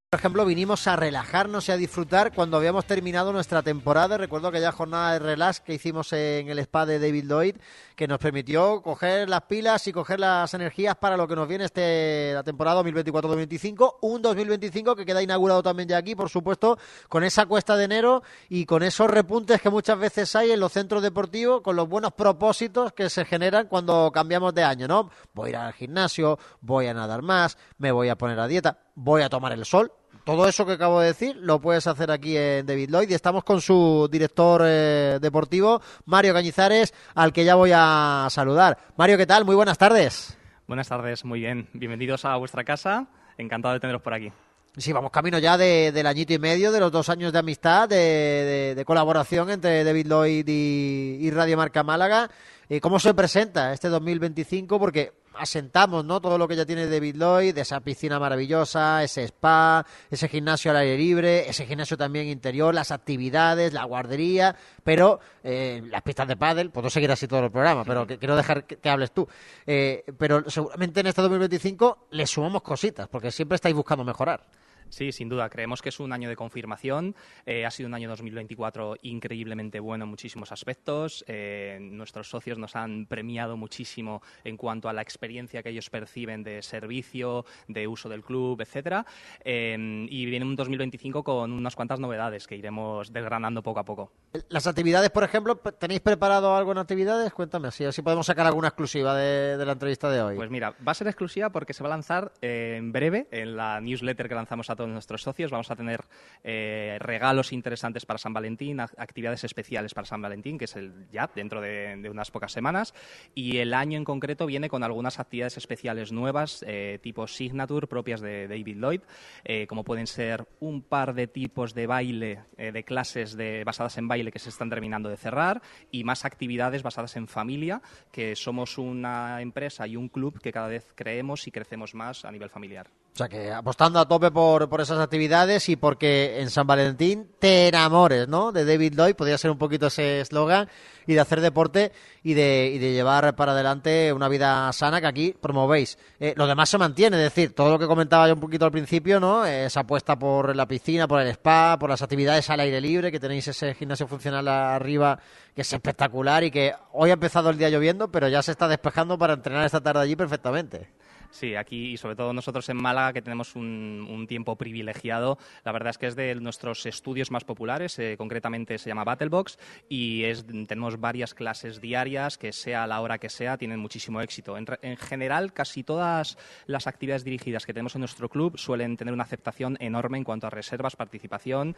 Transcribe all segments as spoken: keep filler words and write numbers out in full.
Por ejemplo, vinimos a relajarnos y a disfrutar cuando habíamos terminado nuestra temporada. Recuerdo aquella jornada de relax que hicimos en el spa de David Lloyd, que nos permitió coger las pilas y coger las energías para lo que nos viene este la temporada dos mil veinticuatro dos mil veinticinco. Un dos mil veinticinco que queda inaugurado también ya aquí, por supuesto, con esa cuesta de enero y con esos repuntes que muchas veces hay en los centros deportivos, con los buenos propósitos que se generan cuando cambiamos de año, ¿no? Voy a ir al gimnasio, voy a nadar más, me voy a poner a dieta, voy a tomar el sol. Todo eso que acabo de decir lo puedes hacer aquí en David Lloyd y estamos con su director eh, deportivo, Mario Cañizares, al que ya voy a saludar. Mario, ¿qué tal? Muy buenas tardes. Buenas tardes, muy bien. Bienvenidos a vuestra casa. Encantado de teneros por aquí. Sí, vamos camino ya de, del añito y medio, de los dos años de amistad, de, de, de colaboración entre David Lloyd y, y Radio Marca Málaga. Eh, ¿Cómo se presenta este dos mil veinticinco? Porque asentamos, ¿no?, todo lo que ya tiene David Lloyd, esa piscina maravillosa, ese spa, ese gimnasio al aire libre, ese gimnasio también interior, las actividades, la guardería, pero eh, las pistas de pádel, puedo seguir así todo el programa, pero que, quiero dejar que, que hables tú. Eh, pero seguramente en este dos mil veinticinco le sumamos cositas, porque siempre estáis buscando mejorar. Sí, sin duda. Creemos que es un año de confirmación. Eh, ha sido un año dos mil veinticuatro increíblemente bueno en muchísimos aspectos. Eh, nuestros socios nos han premiado muchísimo en cuanto a la experiencia que ellos perciben de servicio, de uso del club, etcétera. Eh, y viene un dos mil veinticinco con unas cuantas novedades que iremos desgranando poco a poco. Las actividades, por ejemplo, ¿tenéis preparado algo en actividades? Cuéntame, así, así podemos sacar alguna exclusiva de, de la entrevista de hoy. Pues mira, va a ser exclusiva porque se va a lanzar eh, en breve en la newsletter que lanzamos a todos nuestros socios. Vamos a tener eh, regalos interesantes para San Valentín, actividades especiales para San Valentín, que es el ya dentro de, de unas pocas semanas, y el año en concreto viene con algunas actividades especiales nuevas, eh, tipo Signature, propias de David Lloyd, eh, como pueden ser un par de tipos de baile, eh, de clases de, basadas en baile que se están terminando de cerrar, y más actividades basadas en familia, que somos una empresa y un club que cada vez creemos y crecemos más a nivel familiar. O sea que apostando a tope por, por esas actividades y porque en San Valentín te enamores, ¿no?, de David Lloyd, podría ser un poquito ese eslogan, y de hacer deporte y de, y de llevar para adelante una vida sana que aquí promovéis. Eh, lo demás se mantiene, es decir, todo lo que comentaba yo un poquito al principio, ¿no?, esa apuesta por la piscina, por el spa, por las actividades al aire libre, que tenéis ese gimnasio funcional arriba que es espectacular y que hoy ha empezado el día lloviendo, pero ya se está despejando para entrenar esta tarde allí perfectamente. Sí, aquí y sobre todo nosotros en Málaga, que tenemos un, un tiempo privilegiado, la verdad es que es de nuestros estudios más populares, eh, concretamente se llama Battlebox, y es, tenemos varias clases diarias que sea a la hora que sea, tienen muchísimo éxito. En, en general, casi todas las actividades dirigidas que tenemos en nuestro club suelen tener una aceptación enorme en cuanto a reservas, participación,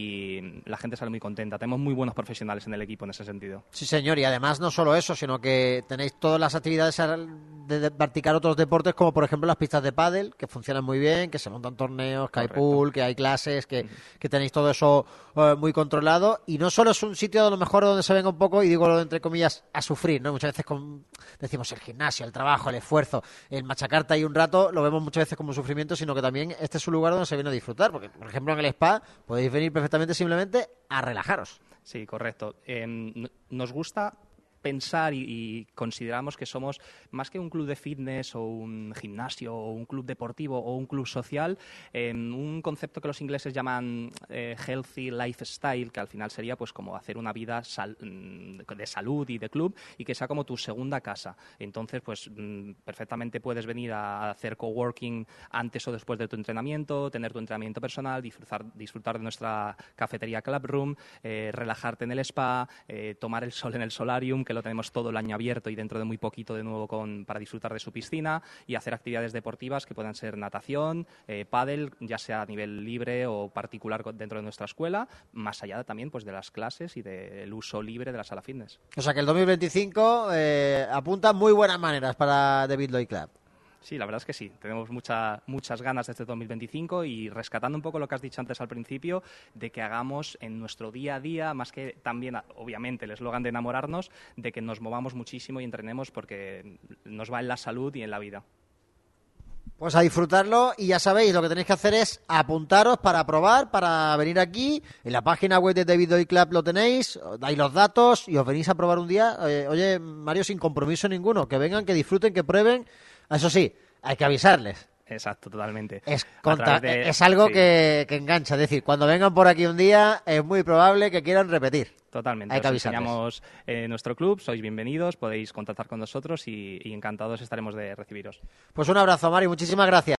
y la gente sale muy contenta. Tenemos muy buenos profesionales en el equipo en ese sentido. Sí, señor, y además no solo eso, sino que tenéis todas las actividades de practicar otros deportes, como por ejemplo las pistas de pádel, que funcionan muy bien, que se montan torneos, que Correcto. Hay pool, que hay clases, que, uh-huh. que tenéis todo eso uh, muy controlado, y no solo es un sitio a lo mejor donde se venga un poco, y digo lo entre comillas, a sufrir, ¿no? Muchas veces con, decimos el gimnasio, el trabajo, el esfuerzo, el machacarte ahí un rato, lo vemos muchas veces como sufrimiento, sino que también este es un lugar donde se viene a disfrutar, porque por ejemplo en el spa podéis venir perfectamente simplemente a relajaros. Sí, correcto. Eh, nos gusta pensar y, y consideramos que somos más que un club de fitness o un gimnasio o un club deportivo o un club social, eh, un concepto que los ingleses llaman eh, healthy lifestyle, que al final sería pues como hacer una vida sal, de salud y de club, y que sea como tu segunda casa. Entonces pues perfectamente puedes venir a hacer coworking antes o después de tu entrenamiento, tener tu entrenamiento personal, disfrutar, disfrutar de nuestra cafetería Club Room, eh, relajarte en el spa, eh, tomar el sol en el solarium, que lo tenemos todo el año abierto y dentro de muy poquito de nuevo con, para disfrutar de su piscina, y hacer actividades deportivas que puedan ser natación, eh, pádel, ya sea a nivel libre o particular dentro de nuestra escuela, más allá también pues de las clases y del uso libre de la sala fitness. O sea que el dos mil veinticinco eh, apunta muy buenas maneras para David Lloyd Club. Sí, la verdad es que sí. Tenemos mucha, muchas ganas de este dos mil veinticinco, y rescatando un poco lo que has dicho antes al principio, de que hagamos en nuestro día a día, más que también, obviamente, el eslogan de enamorarnos, de que nos movamos muchísimo y entrenemos, porque nos va en la salud y en la vida. Pues a disfrutarlo, y ya sabéis, lo que tenéis que hacer es apuntaros para probar, para venir aquí. En la página web de David Lloyd Club lo tenéis, dais los datos y os venís a probar un día. Eh, oye, Mario, sin compromiso ninguno, que vengan, que disfruten, que prueben. Eso sí, hay que avisarles. Exacto, totalmente. Es, conta- de, es algo sí. que, que engancha. Es decir, cuando vengan por aquí un día, es muy probable que quieran repetir. Totalmente. Hay que Os avisarles. enseñamos eh, nuestro club, sois bienvenidos, podéis contactar con nosotros y, y encantados estaremos de recibiros. Pues un abrazo, Mari, muchísimas gracias.